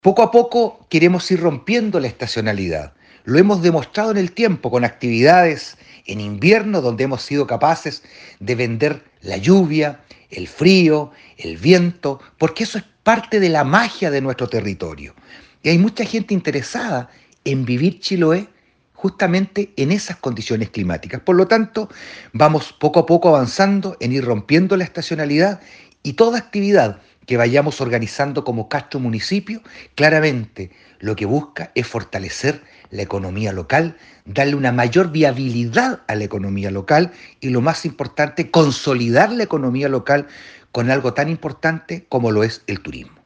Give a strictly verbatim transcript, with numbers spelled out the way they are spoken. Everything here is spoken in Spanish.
Poco a poco queremos ir rompiendo la estacionalidad. Lo hemos demostrado en el tiempo con actividades en invierno donde hemos sido capaces de vender la lluvia, el frío, el viento, porque eso es parte de la magia de nuestro territorio. Y hay mucha gente interesada en vivir Chiloé justamente en esas condiciones climáticas. Por lo tanto, vamos poco a poco avanzando en ir rompiendo la estacionalidad y toda actividad que vayamos organizando como Castro Municipio, claramente lo que busca es fortalecer la economía local, darle una mayor viabilidad a la economía local y lo más importante, consolidar la economía local con algo tan importante como lo es el turismo.